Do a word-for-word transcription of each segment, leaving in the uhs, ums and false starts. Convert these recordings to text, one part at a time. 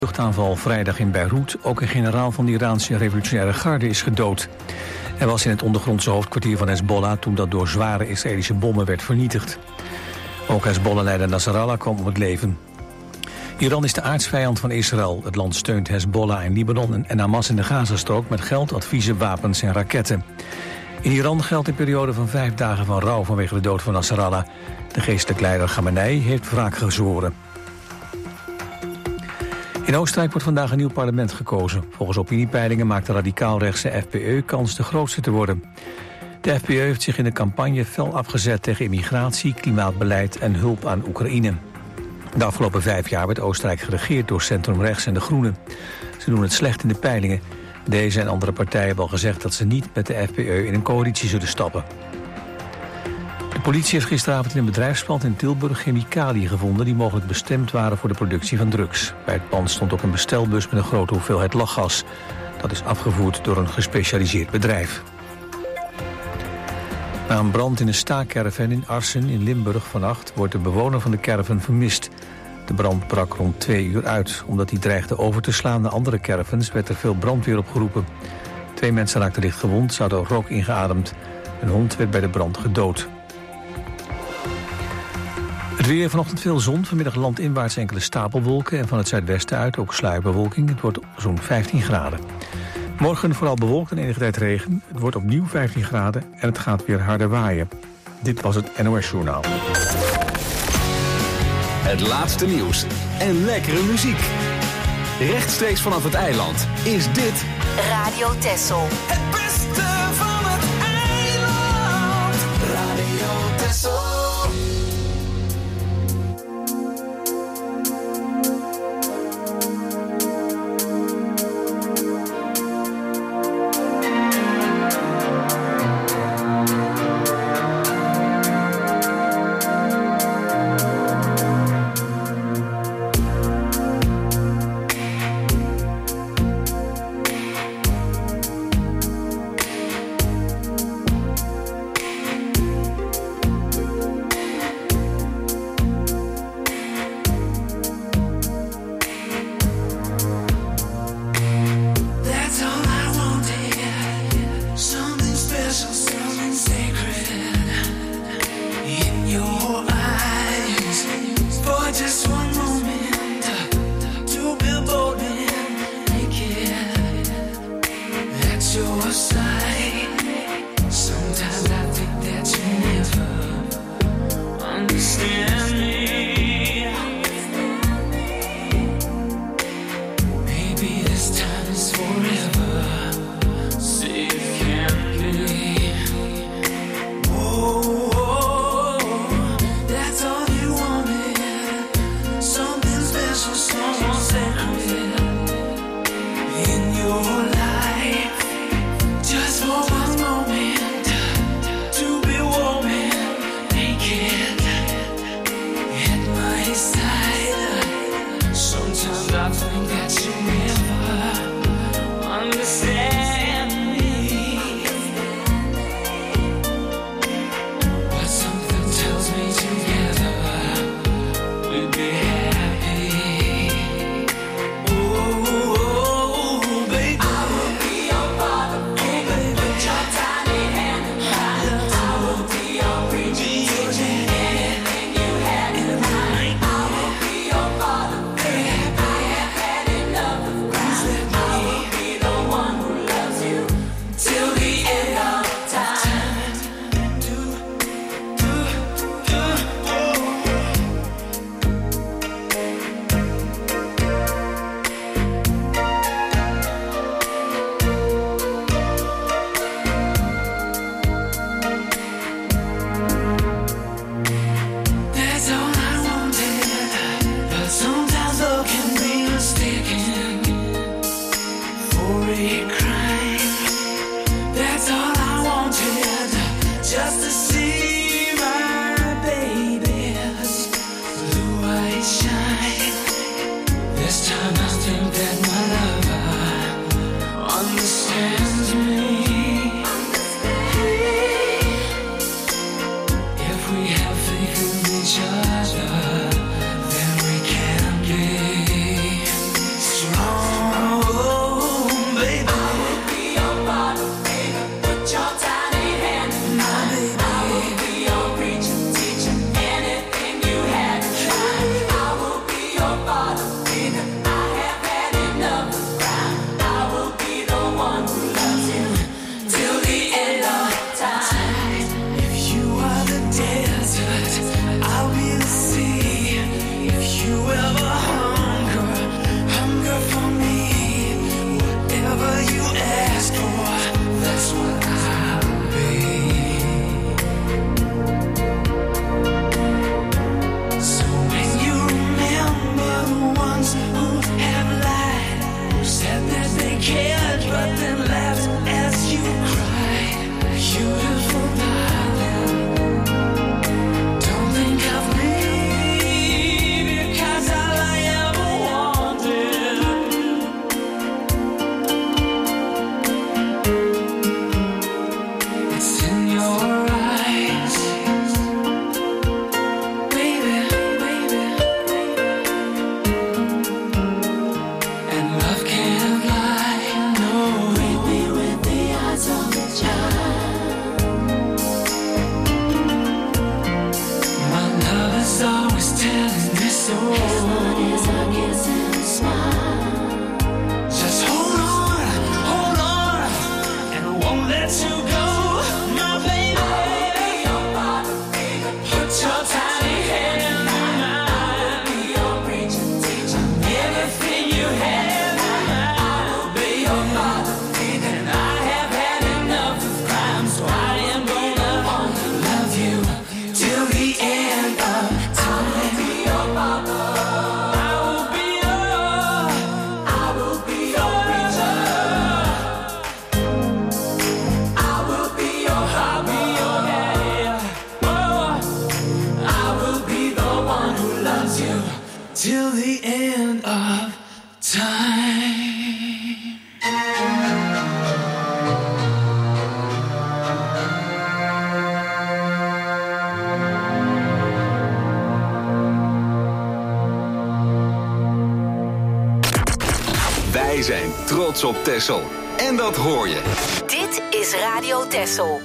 luchtaanval vrijdag in Beirut. Ook een generaal van de Iraanse revolutionaire garde is gedood. Hij was in het ondergrondse hoofdkwartier van Hezbollah toen dat door zware Israëlische bommen werd vernietigd. Ook Hezbollah-leider Nasrallah kwam om het leven. Iran is de aardsvijand van Israël. Het land steunt Hezbollah in Libanon en Hamas in de Gazastrook met geld, adviezen, wapens en raketten. In Iran geldt een periode van vijf dagen van rouw vanwege de dood van Nasrallah. De geestelijk leider Khamenei heeft wraak gezworen. In Oostenrijk wordt vandaag een nieuw parlement gekozen. Volgens opiniepeilingen maakt de radicaal-rechtse F P Ö kans de grootste te worden. De F P Ö heeft zich in de campagne fel afgezet tegen immigratie, klimaatbeleid en hulp aan Oekraïne. De afgelopen vijf jaar werd Oostenrijk geregeerd door centrumrechts en de Groenen. Ze doen het slecht in de peilingen. Deze en andere partijen hebben al gezegd dat ze niet met de F P Ö in een coalitie zullen stappen. De politie heeft gisteravond in een bedrijfspand in Tilburg chemicaliën gevonden die mogelijk bestemd waren voor de productie van drugs. Bij het pand stond ook een bestelbus met een grote hoeveelheid lachgas. Dat is afgevoerd door een gespecialiseerd bedrijf. Na een brand in een staakerven in Arsen in Limburg vannacht wordt de bewoner van de caravan vermist. De brand brak rond twee uur uit. Omdat hij dreigde over te slaan naar andere caravans werd er veel brandweer opgeroepen. Twee mensen raakten licht gewond, ze hadden rook ingeademd. Een hond werd bij de brand gedood. Het weer, vanochtend veel zon, vanmiddag landinwaarts enkele stapelwolken en van het zuidwesten uit ook sluierbewolking. Het wordt zo'n vijftien graden. Morgen vooral bewolkt en enige tijd regen. Het wordt opnieuw vijftien graden en het gaat weer harder waaien. Dit was het N O S-journaal. Het laatste nieuws en lekkere muziek. Rechtstreeks vanaf het eiland is dit Radio Texel. Het beste van het eiland. Radio Texel. Each other, then we can be Till the end of time. Wij zijn trots op Texel. En dat hoor je. Dit is Radio Texel.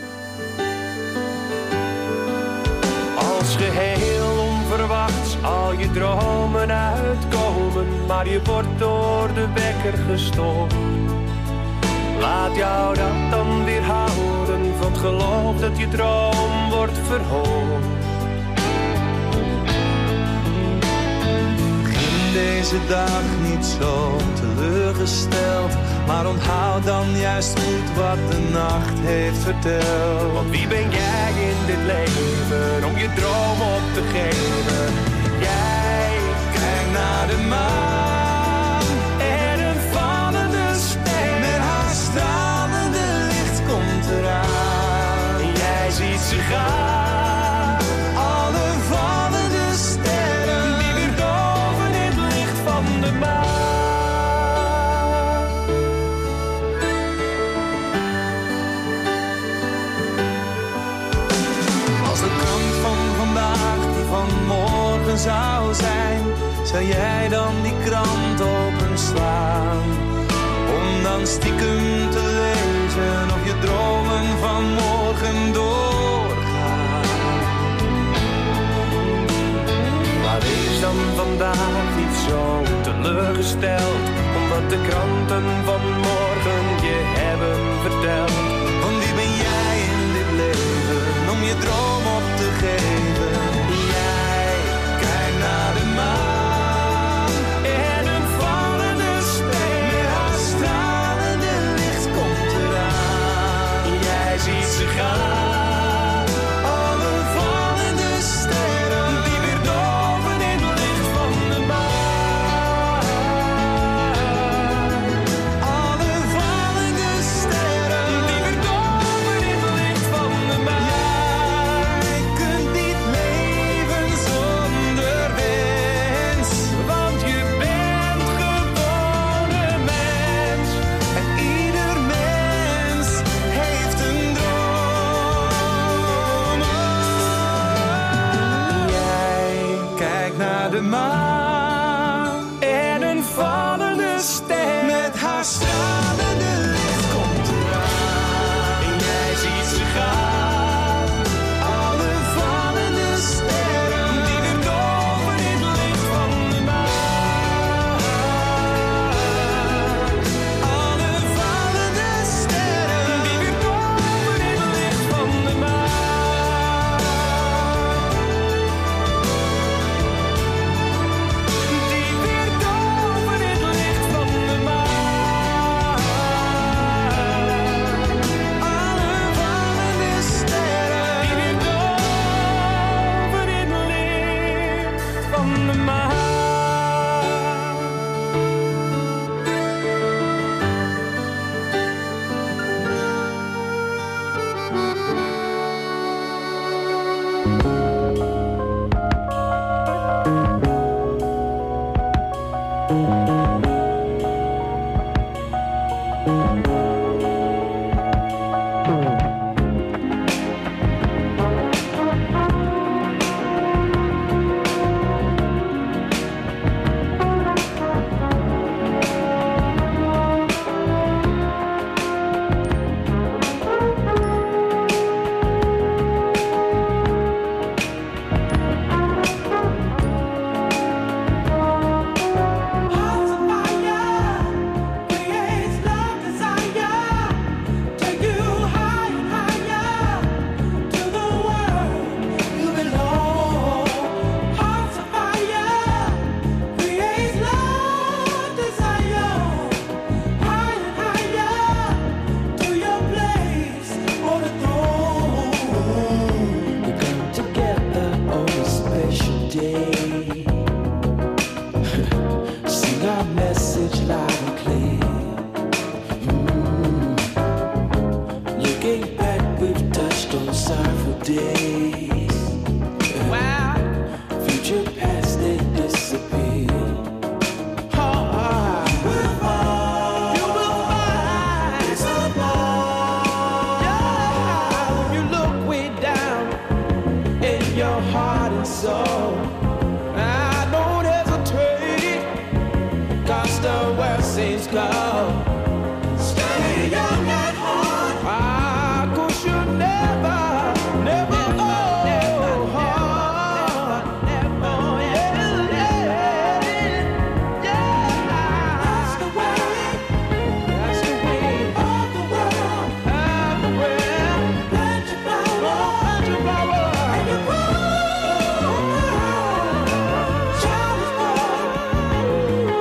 Als geheel onverwachts al je dromen uitkomen, maar je wordt door de wekker gestoord. Laat jou dat dan weer houden van het geloof dat je droom wordt verhoord. Begin deze dag niet zo teleurgesteld, maar onthoud dan juist goed wat de nacht heeft verteld. Want wie ben jij in dit leven om je droom op te geven? Jij Kijk naar de maan en een vallende ster. met haar stralende licht komt eraan. En jij ziet ze gaan, Alle vallende sterren die weer doven in het licht van de maan. Als de krant van vandaag die van morgen zou zijn, zou jij dan die krant openslaan? Om dan stiekem te lezen of je dromen van morgen doorgaan. Maar wees dan vandaag niet zo teleurgesteld, omdat de kranten van morgen je hebben verteld. Want wie ben jij in dit leven om je droom op te geven? Jij kijkt naar de maan En een vallende ster, met haar stralende licht komt eraan. jij ziet ze gaan, Alle vallende sterren die weer doven in het licht van de maan. Alle vallende sterren Die weer doven in het licht van de maan. Jij kunt niet leven loud and clear. Mm. Looking back, we've touched on sorrowful days. Wow. Future past, they disappear. Oh, you will find, you will find it's a more. Yeah, when you look way down in your heart and soul. Seems cold. Stay young at heart. Ah, 'cause you never, never, oh, never, never, never, never, yeah, yeah. That's the way, that's the way of the world, of the world. Plant your flower, plant your flower, and you grow. Child is born.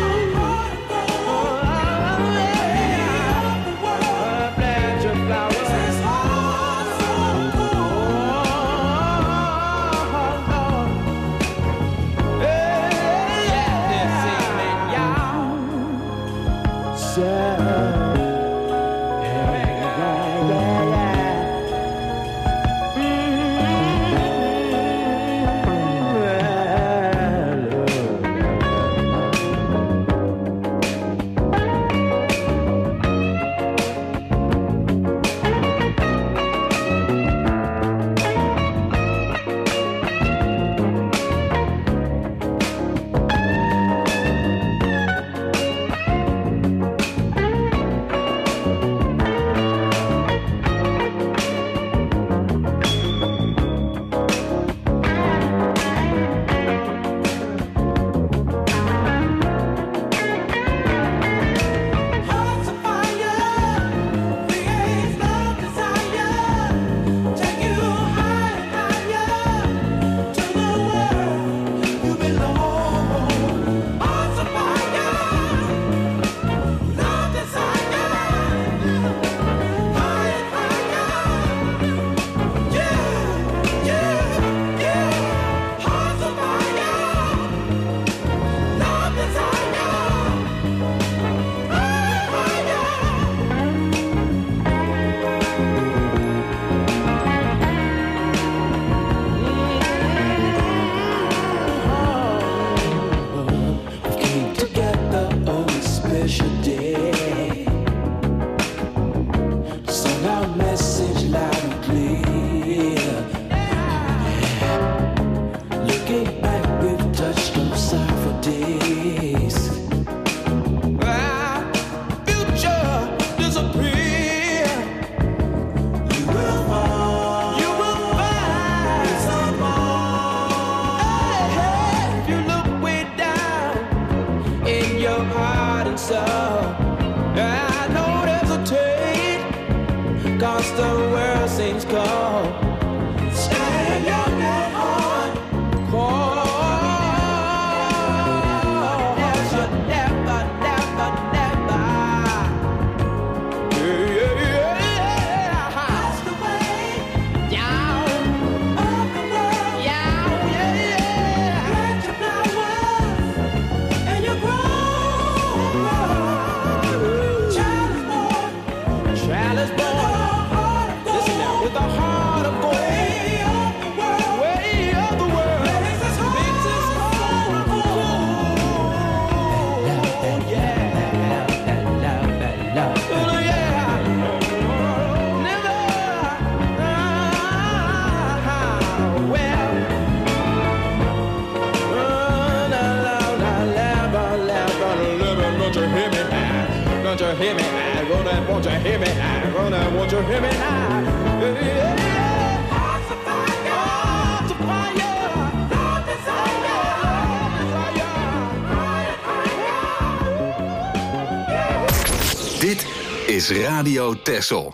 Dit is Radio Texel.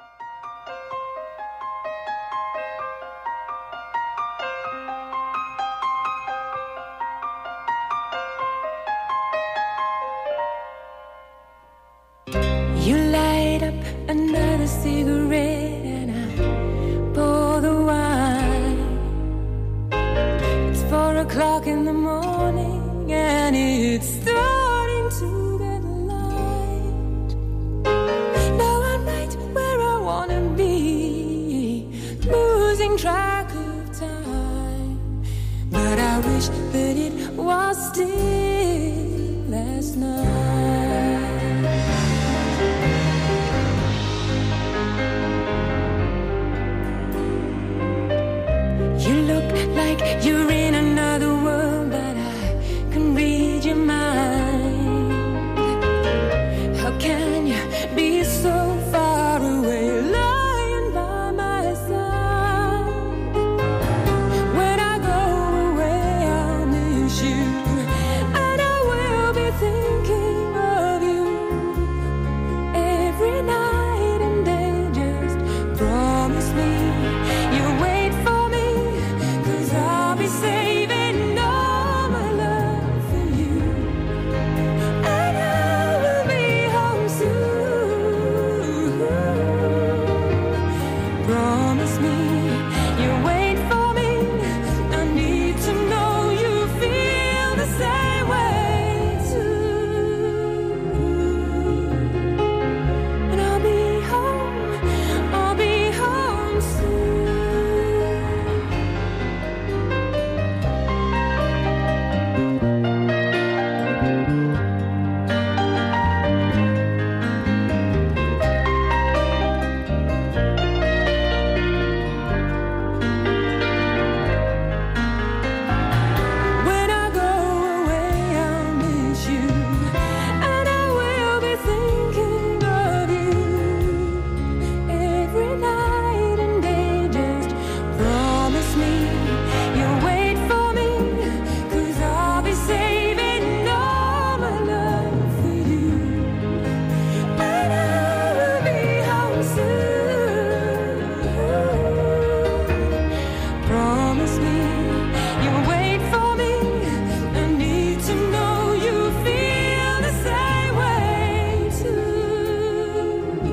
You light up another cigarette and I pour the wine. It's four o'clock in the morning and it's starting to get wish that it was still last night. You look like you're in another world, but I can read your mind. How can you be so far away, lying by my side? When I go away, I'll miss you, and I will be thinking of you every night and day. Just promise me you'll wait for me, 'cause I'll be saving all my love for you, and I will be home soon. Promise me you'll wait for me. I need to know you feel the same way too. And I'll be home, I'll be home soon. When I go away, I'll miss you, and I will be thinking of you every night and day. Just promise me you'll wait for me, 'cause I'll be saving all my love for you, and I will be home soon. Promise me you'll wait for me. I need to know you feel the same way too.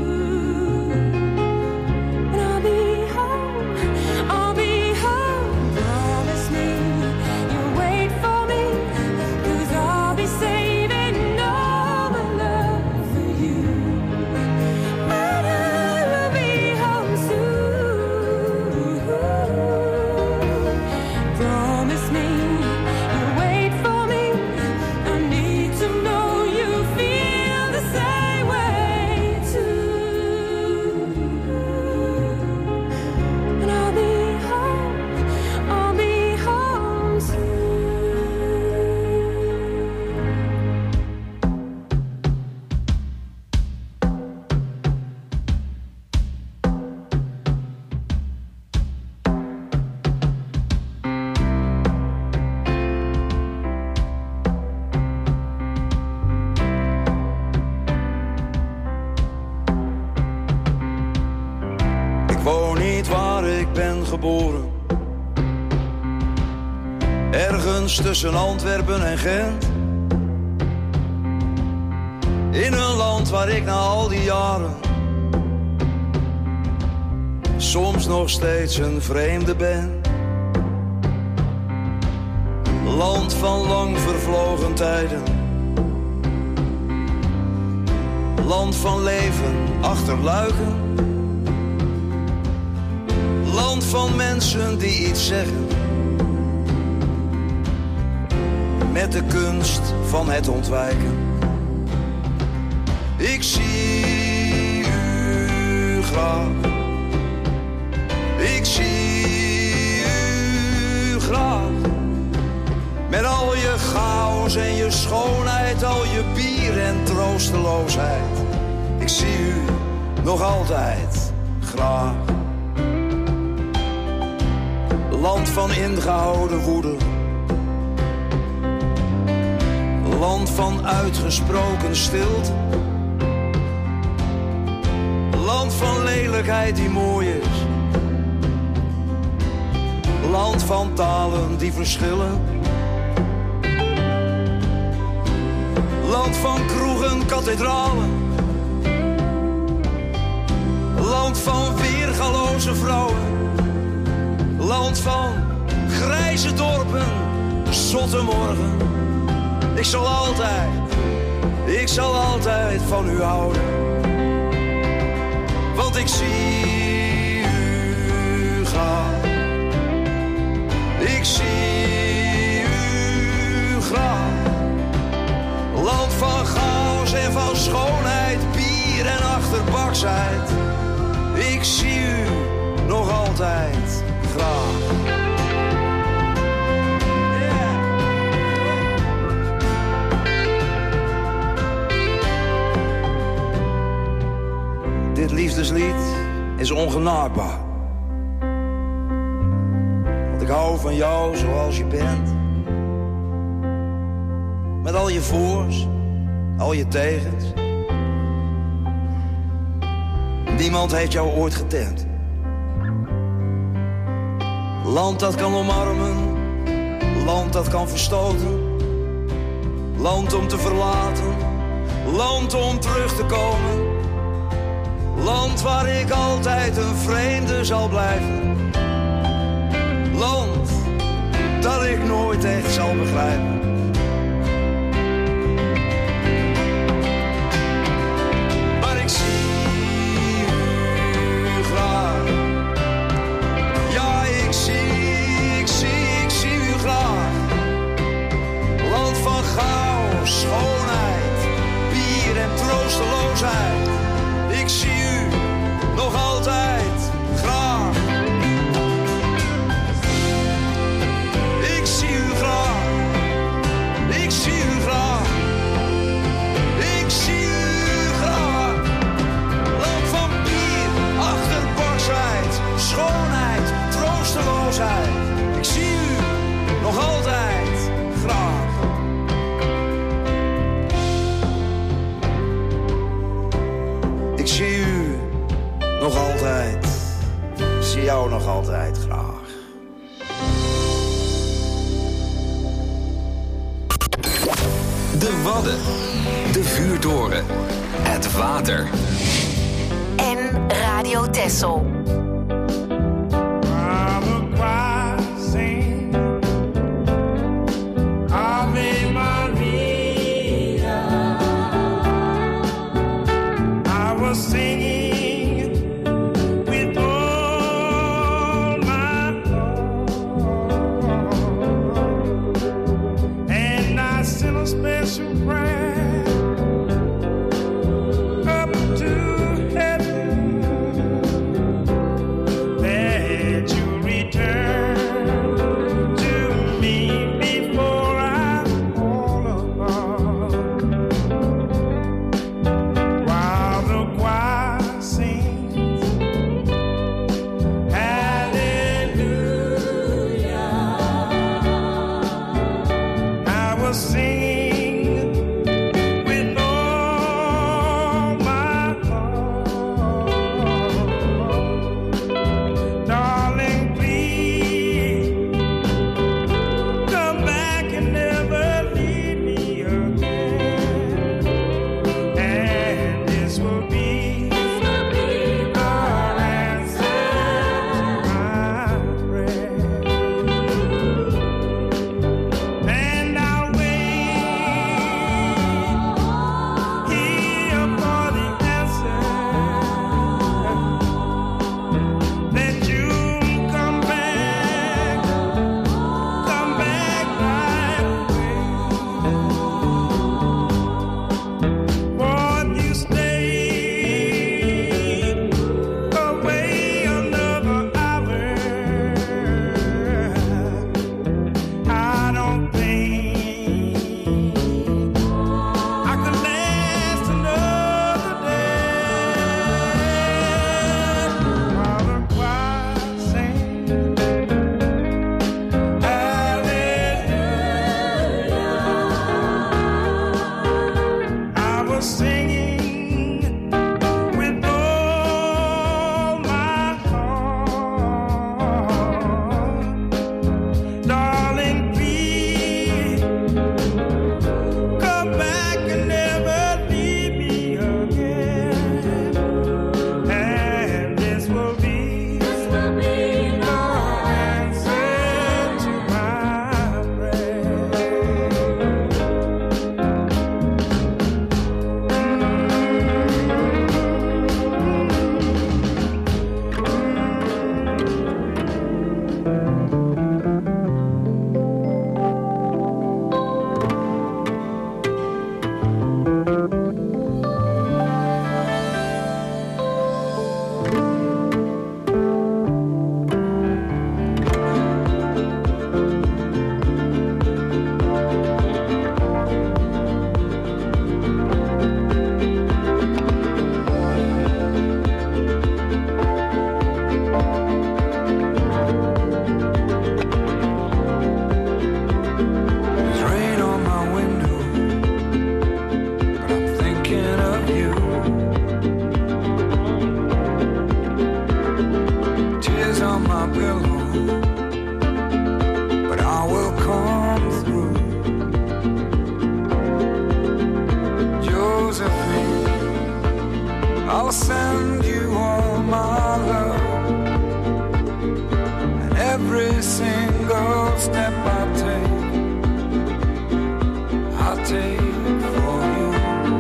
And I'll be home, I'll be home. Promise me you'll wait for me, 'cause I'll be saving all my love for you, and I will be home soon. Promise me you'll wait for me. I need to know you feel the same way too. And I'll be home, I'll be home soon. Ik woon niet waar ik ben geboren. Ergens tussen Antwerpen en Gent. In een land waar ik na al die jaren soms nog steeds een vreemde ben. Land van lang vervlogen tijden. Land van leven achter luiken. Land van mensen die iets zeggen. Met de kunst van het ontwijken. Ik zie u graag. Ik zie u graag. Met al je chaos en je schoonheid, al je bier en troosteloosheid. Ik zie u nog altijd graag. Land van ingehouden woede. Land van uitgesproken stilte. Land van lelijkheid die mooi is. Land van talen die verschillen. Land van kroegen, kathedralen. Land van weergaloze vrouwen. Land van grijze dorpen, zotte morgen. Ik zal altijd, ik zal altijd van u houden. Want ik zie u gaan. Ik zie u baksheid. Ik zie u nog altijd graag. Dit liefdeslied is ongenaakbaar. Want ik hou van jou zoals je bent. Met al je voors, al je tegens. Niemand heeft jou ooit getemd. Land dat kan omarmen, land dat kan verstoten. Land om te verlaten, land om terug te komen. Land waar ik altijd een vreemde zal blijven. Land dat ik nooit echt zal begrijpen. Maar ik zie u graag. Ja, ik zie, ik zie, ik zie u graag. Land van chaos, schoonheid, bier en troosteloosheid. Ik zie u nog altijd graag. Ik zie u graag. Ik zie u graag. Ik zie u graag. Land van bier, achterbaksheid, schoonheid, troosteloosheid. Ik zie u nog altijd graag. Ik zie u nog altijd, ik zie jou nog altijd graag. De Wadden, de vuurtoren, het water. En Radio Texel. you. Tears on my pillow, but I will come through. Josephine, I'll send you all my love, and every single step I take, I'll take for you.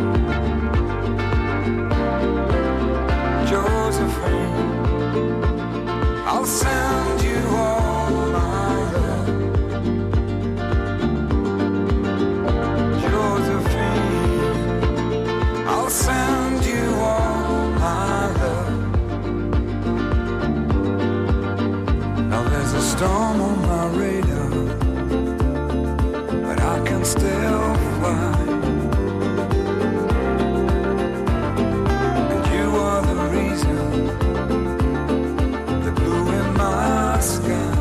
Josephine, I'll send you all my love. Josephine, I'll send you all my love. Now there's a storm on my radar, but I can still fly. And you are the reason, the blue in my sky.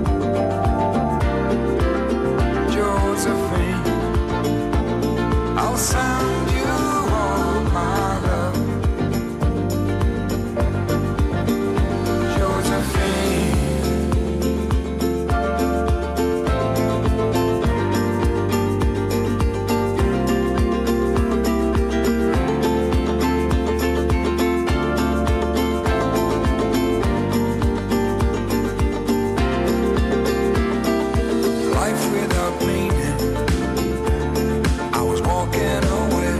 Josephine, I'll send you all my love. Josephine. Life without meaning, I was walking away.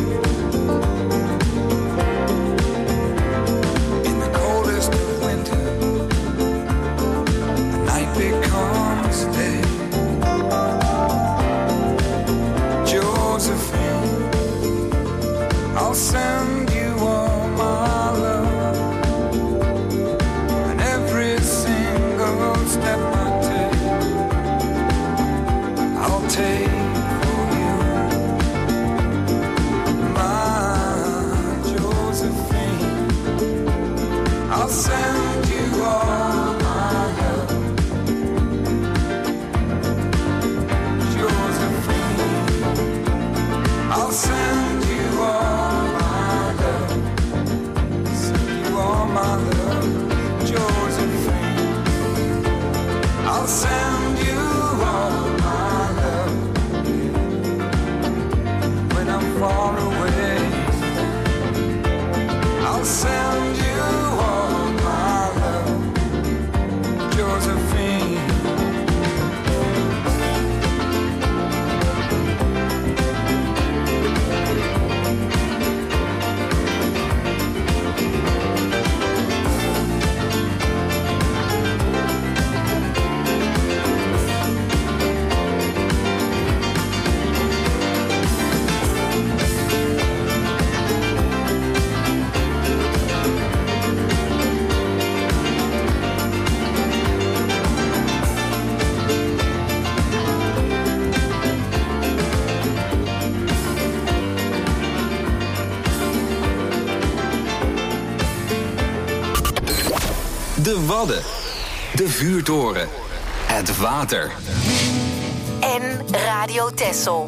In the coldest of winter, the night becomes day. Josephine, I'll send you all my love, and every single step I take, I'll take for you. My Josephine, I'll send you all my love. Josephine, I'll send you all my love. Send you all my love. Josephine, I'll send you all my love. When I'm far away, I'll send you all my love. Josephine. De Wadden. De Vuurtoren. Het water. En Radio Texel.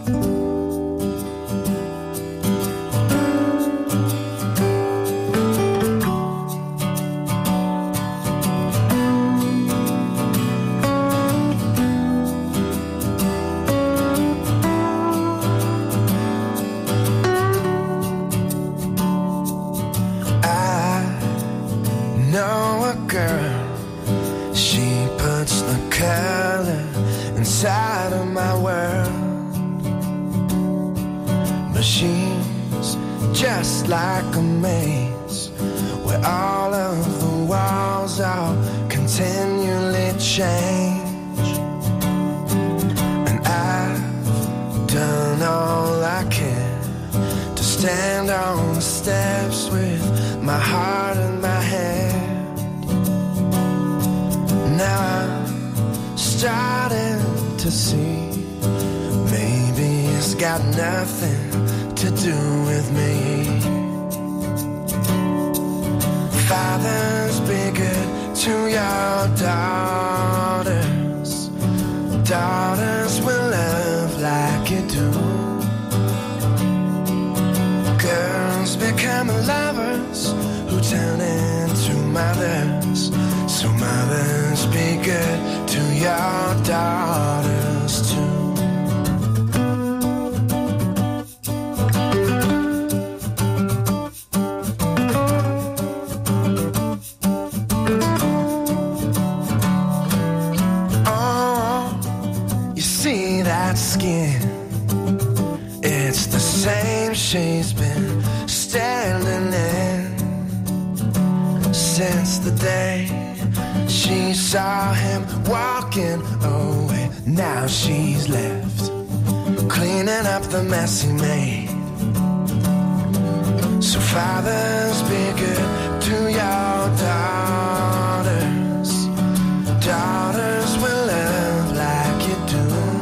Inside of my world, machines just like a maze, where all of the walls are continually change. And I've done all I can to stand on the steps with my heart in my hand. Now I'm starting to see, maybe it's got nothing to do with me. Fathers, be good to your daughters. Daughters will love like you do. Girls, become lovers who turn into mothers. So mothers, be good to your daughters too. Skin, it's the same she's been standing in since the day she saw him walking away. Now she's left cleaning up the mess he made. So fathers, be good to your daughters. Daughters will love like you do.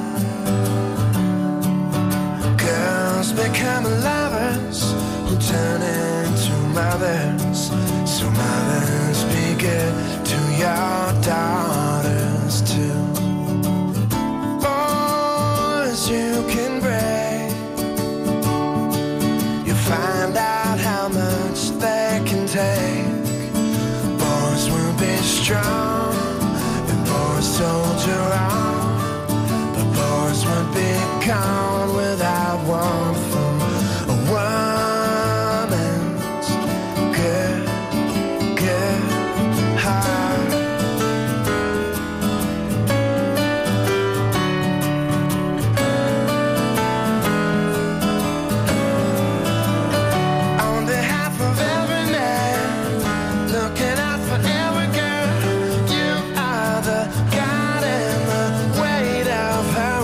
Become lovers who turn into mothers. So mothers, be good to your daughters too. Boys, you can break. You'll find out how much they can take. Boys will be strong and boys soldier on. But boys will be gone without warmth. Woman's good, good heart. On behalf of every man, looking out for every girl, you are the God and the weight of her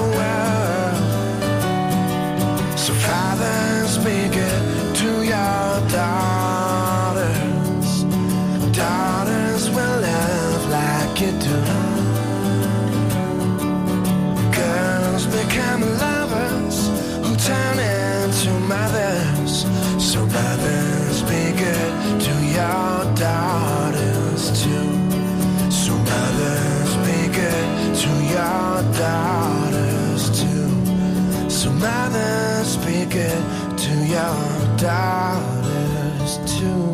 world. So fathers, be good to your daughters. Daughters will love like you do. Girls become lovers who turn into mothers. So mothers, be good to your daughters too. So mothers, be good to your daughters too. So mothers, be good to your daughters too.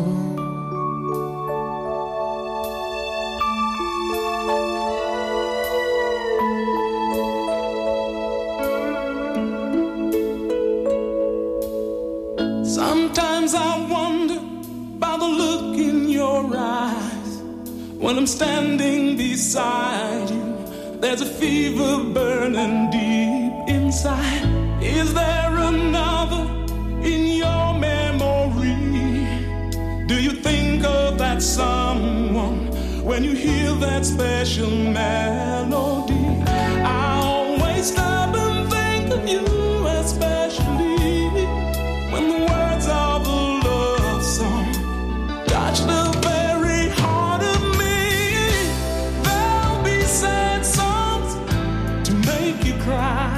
Sometimes I wonder about the look in your eyes. When I'm standing beside you, there's a fever burning deep inside. Is there another in your memory? Do you think of that someone when you hear that special melody? I always stop and think of you, especially when the words of a love song touch the very heart of me. There'll be sad songs to make you cry.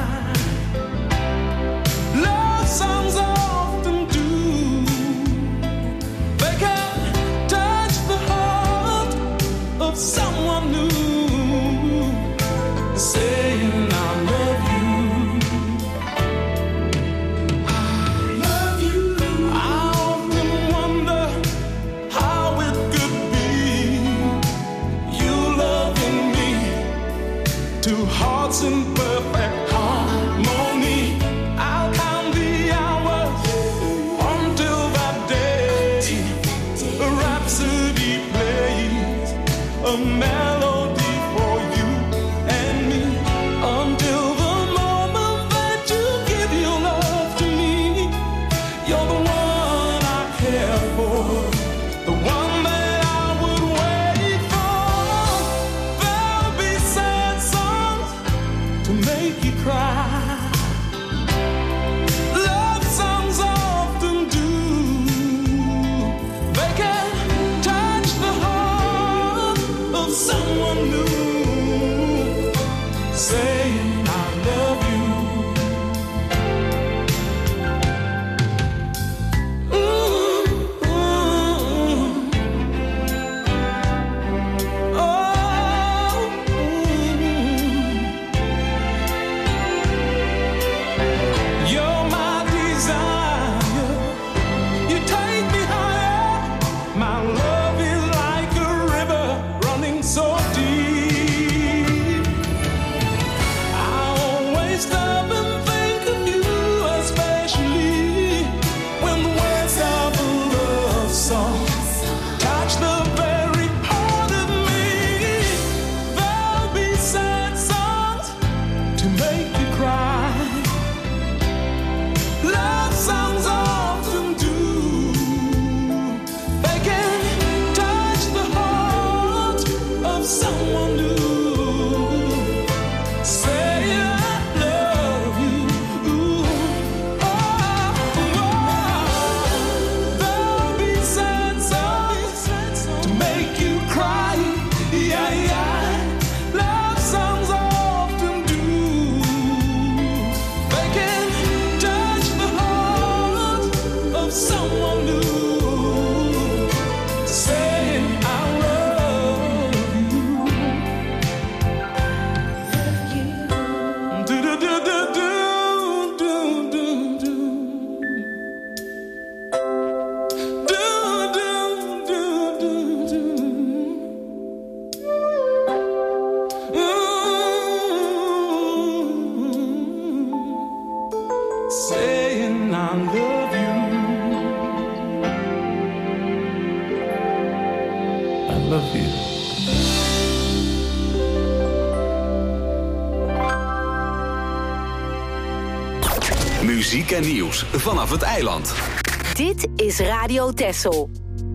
Love songs often do. They can touch the heart of someone new, saying I love you. I love you. I often wonder how it could be, you loving me, two hearts in perfect harmony. I'll count the hours until that day a rhapsody plays, a melody for you and me, until the moment that you give your love to me. You're the one I care for, the one that I would wait for. There'll be sad songs to make you cry. Love songs often do. They can touch the heart of someone. love you. Muziek en nieuws vanaf het eiland. Dit is Radio Texel.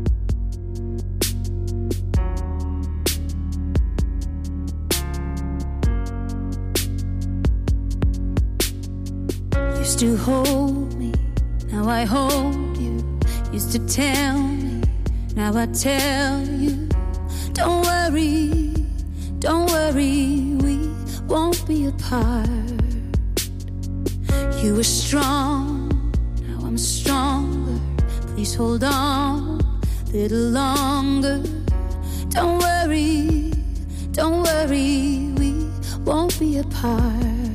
Used to hold me, now I hold you. Used to tell me, now I tell you. Don't worry, don't worry, we won't be apart. You were strong, now I'm stronger. Please hold on a little longer. Don't worry, don't worry, we won't be apart.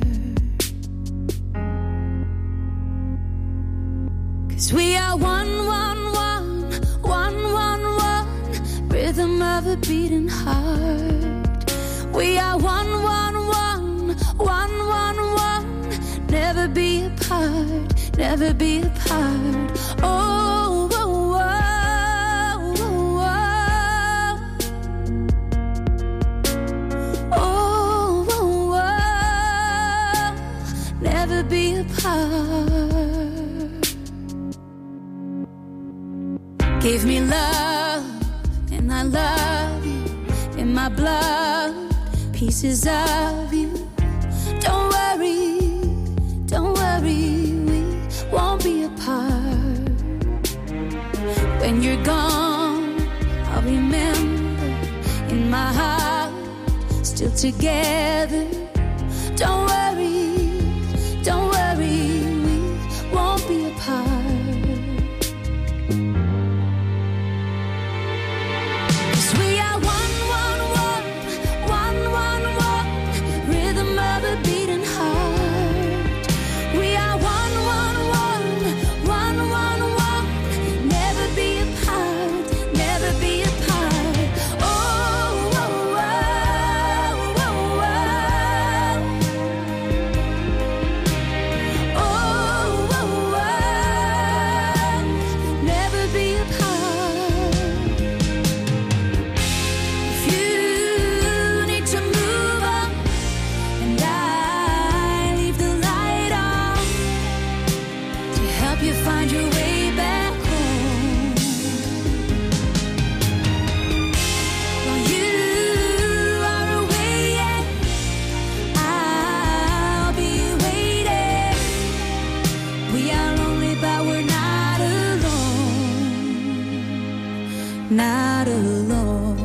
'Cause we are one, one, one, one, one, one, rhythm of a beating heart. We are one, one, one, one, one, one, never be apart, never be apart. Oh, oh, oh, oh, oh, oh, oh, oh, never be apart. Give me love, and I love you. In my blood, pieces of you. Don't worry, don't worry, we won't be apart. When you're gone, I'll remember in my heart, still together. Don't worry, don't worry, we won't be apart. Not alone.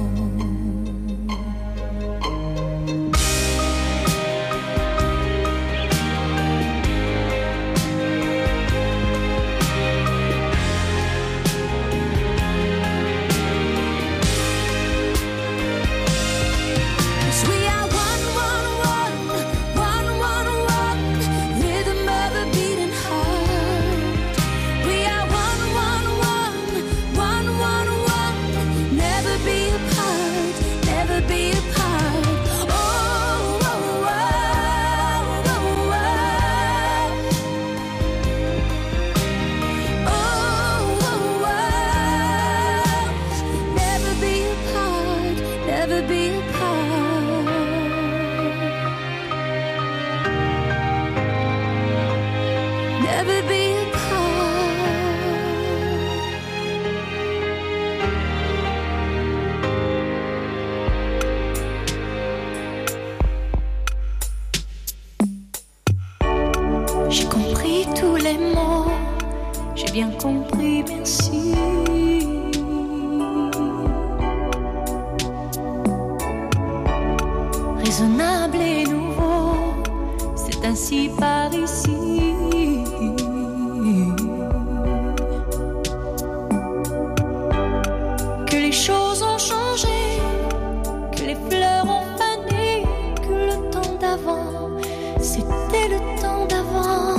Bien compris, merci. Raisonnable et nouveau, c'est ainsi par ici. Que les choses ont changé, que les fleurs ont fané, que le temps d'avant, c'était le temps d'avant.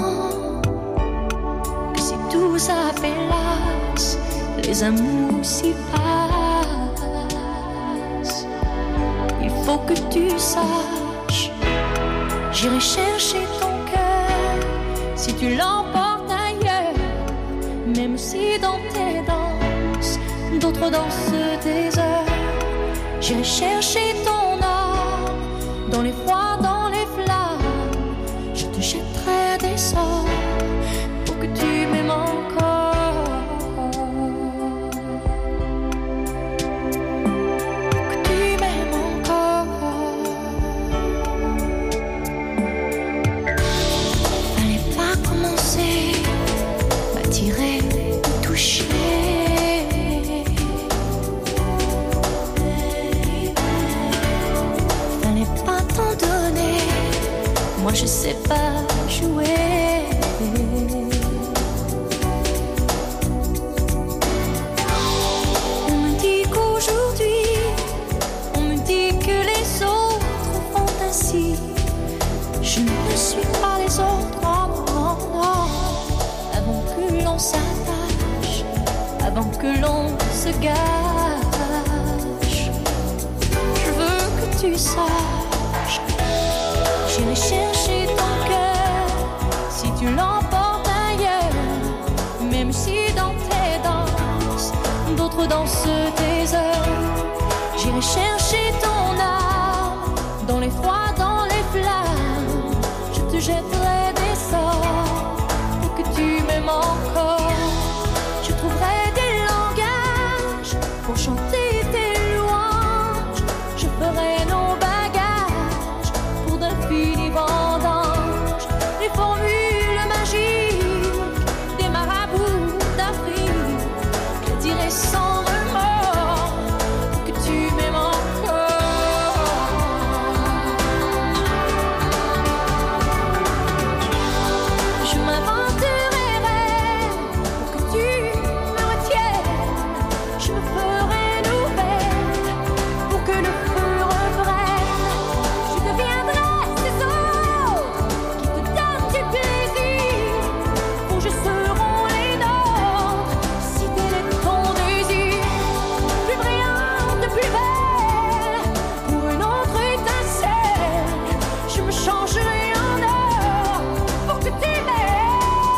Tout s'appelasse, les amours s'y passent. Il faut que tu saches, j'irai chercher ton cœur si tu l'emportes ailleurs. Même si dans tes danses, d'autres dansent des heures. J'irai chercher ton âme dans les froids, dans les flammes. Je te jetterai des sorts pour que tu m'aimes encore. Pour que tu m'aimes encore. Fallait pas commencer, m'attirer, me toucher. Moi je sais pas jouer. On me dit qu'aujourd'hui, on me dit que les autres font ainsi. Je ne suis pas les autres, non, non, non. Avant que l'on s'attache, avant que l'on se gâche, je veux que tu saches. J'irai chercher ton cœur si tu l'emportes ailleurs. Même si dans tes danses, d'autres dansent tes heures. J'irai chercher ton âme dans les froids, dans les flammes. Je te jetterai des sorts pour que tu m'aimes encore. Je trouverai des langages pour chanter tes louanges. Je ferai nos bagages pour d'infinis vendanges. Les formules magiques des marabouts d'Afrique. Je dirai sans remords que tu m'aimes encore. Je m'inventerai rêve pour que tu me retiennes. Je me ferai nouvelle pour que le feu reprenne. Je deviendrai ces eaux qui te donnent du plaisir. Où je seront les nôtres si tel est ton désir. Plus brillante, plus belle, pour une autre étincelle. Je me changerai en or pour que tu m'aimes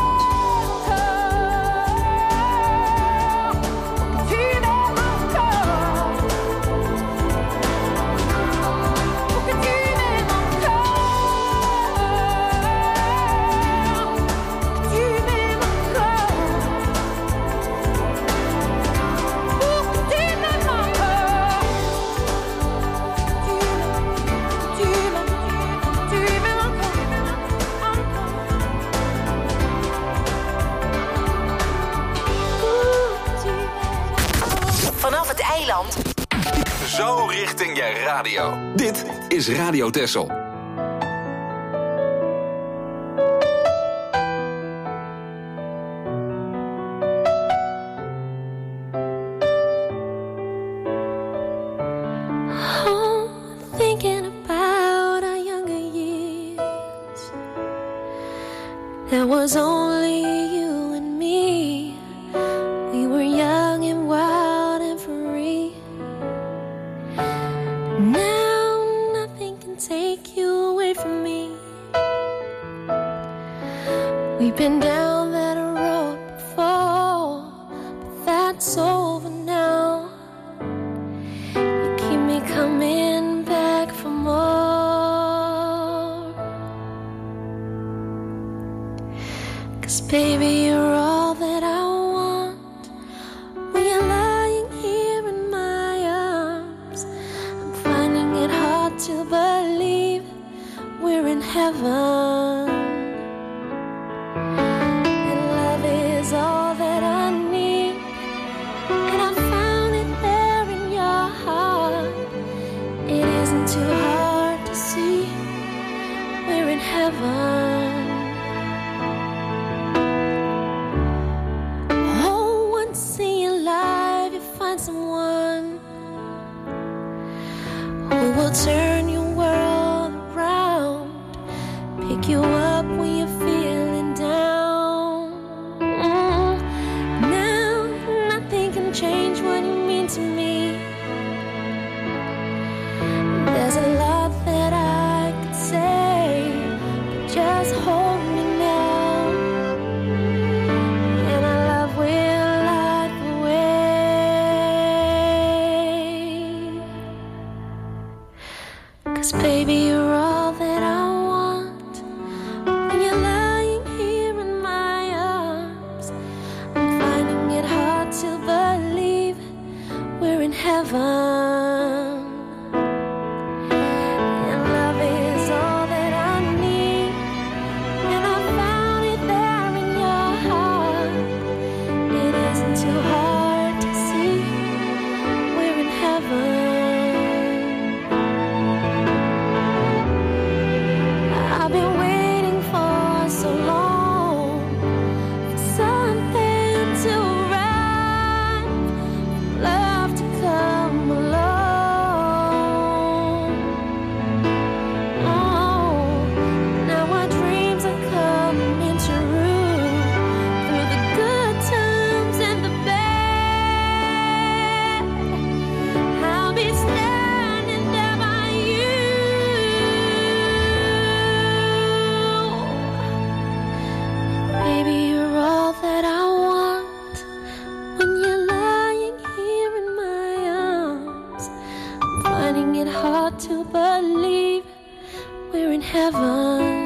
encore. Pour que tu m'aimes encore. Pour que tu m'aimes encore. Tu m'aimes encore. Pour que tu m'aimes encore. Tu m'aimes, tu m'aimes encore. Vanaf het eiland. Zo richting je radio. Dit is Radio Texel. Oh, thinking about our younger years. There was only you and me. We were young and wild and free. Now nothing can take you away from me. We've been down that road before, but that's over now. You keep me coming back for more. 'Cause baby, you're all that I want. When you're lying here in my arms, I'm finding it hard to believe we're in heaven. And love is all that I need. And I found it there in your heart. It isn't too hard to see we're in heaven. Oh, once in your life you find someone who will turn your world around, pick you up when you're feeling down. Mm. Now nothing can change what you mean to me. There's a lot that I could say, but just hold me now. And our love will light the way. to believe we're in heaven.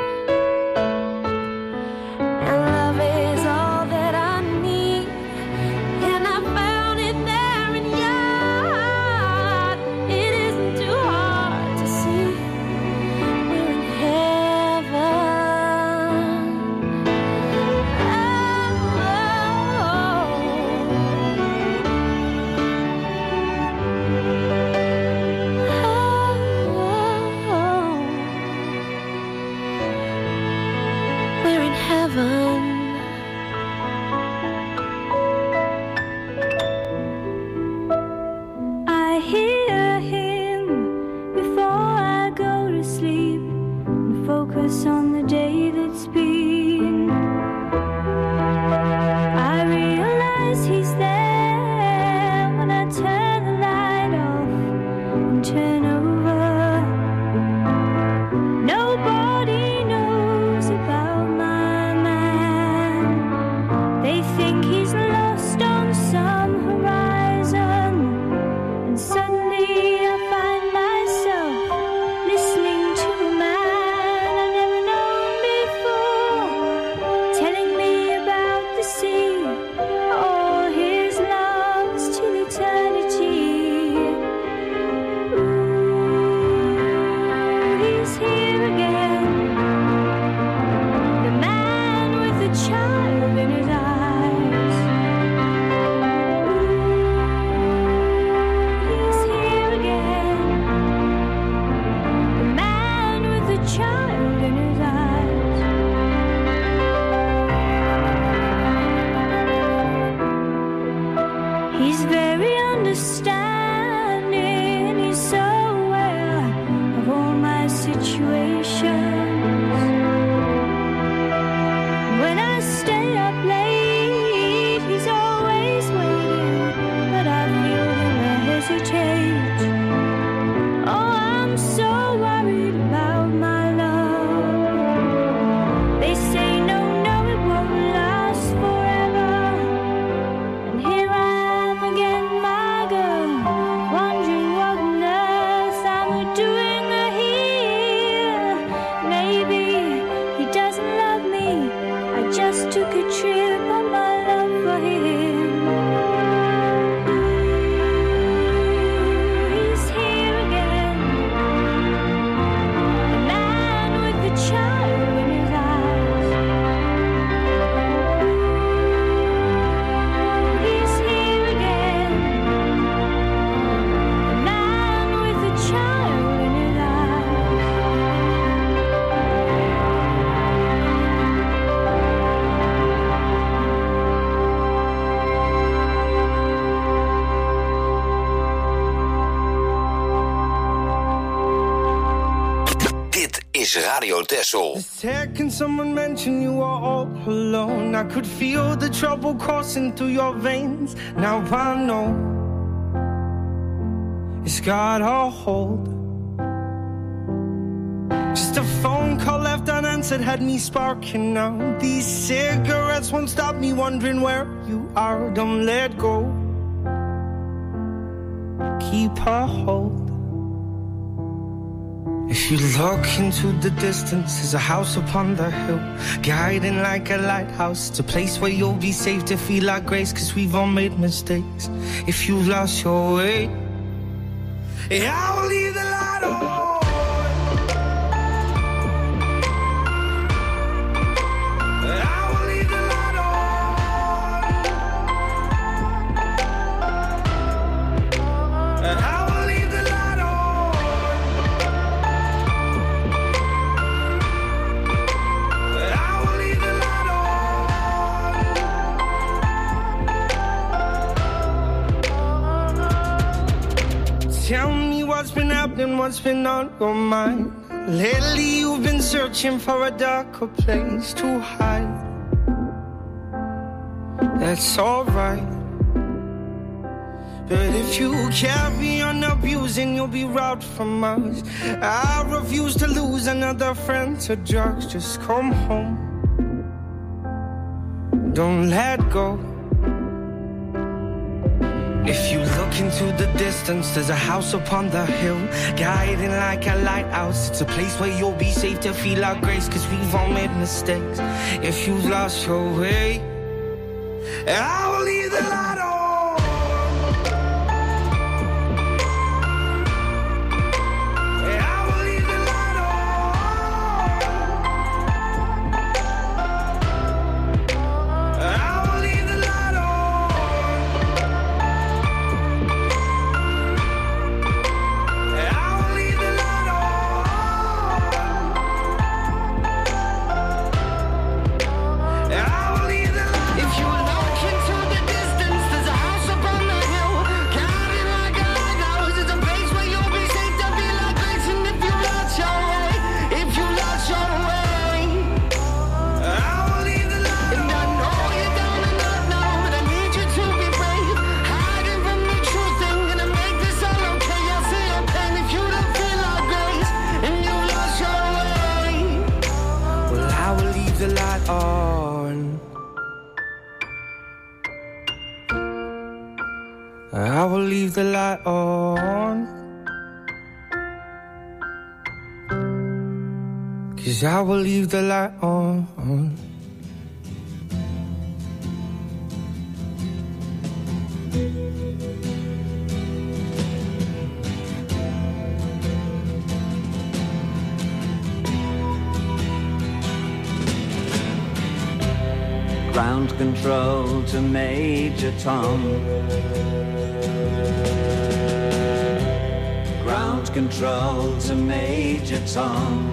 Radio Texel. The second someone mentioned you were all alone, I could feel the trouble coursing through your veins. Now I know it's got a hold. Just a phone call left unanswered had me sparking now. These cigarettes won't stop me wondering where you are. Don't let go, keep a hold. If you look into the distance, there's a house upon the hill, guiding like a lighthouse. It's a place where you'll be safe to feel like grace, cause we've all made mistakes. If you've lost your way, yeah, I will leave the light on. Tell me what's been happening, what's been on your mind. Lately you've been searching for a darker place to hide. That's alright, but if you carry on abusing, you'll be robbed from us. I refuse to lose another friend to drugs. Just come home, don't let go. If you look into the distance, there's a house upon the hill, guiding like a lighthouse. It's a place where you'll be safe to feel our grace, cause we've all made mistakes. If you've lost your way, I will leave the light on. I will leave the light on, 'cause I will leave the light on. Ground control to Major Tom. Ground control to Major Tom.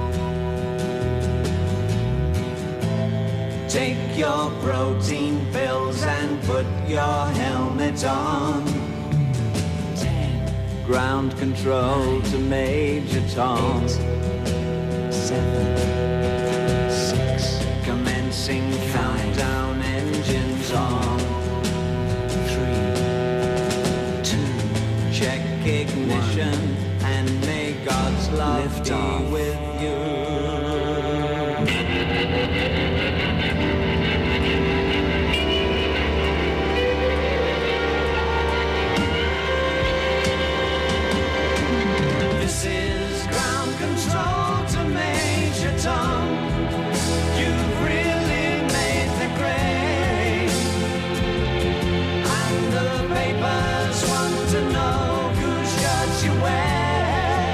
Take your protein pills and put your helmet on. Ten. Ground control to Major Tom. Eight. Seven. Six. Commencing countdown, engines on. Three. Two. Check ignition. One. And may God's love Lift be off. With you. This is ground control to Major Tom. You've really made the grade, and the papers want to know whose shirts you wear.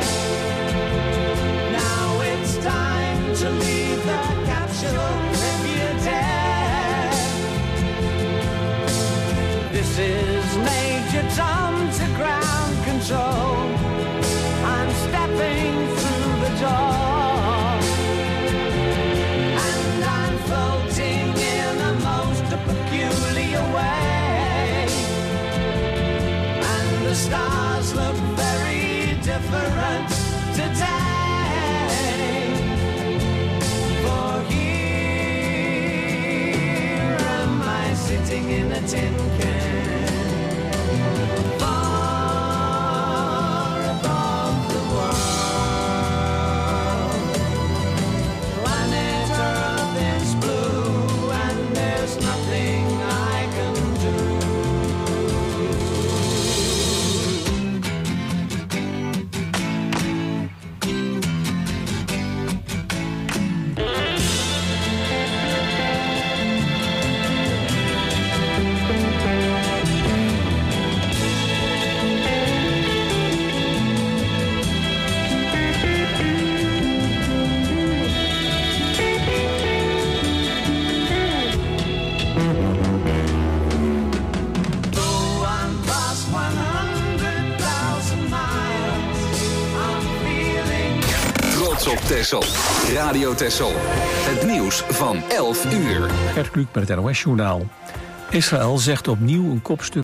Now it's time to leave the capsule if you dare. This is Major Tom to ground control. I'm stepping through the door, and I'm floating in a most peculiar way, and the stars look very different today. For here am I sitting in a tin can. Op Texel. Radio Texel. Het nieuws van elf uur. Gert Kluk met het N O S-journaal. Israël zegt opnieuw een kopstuk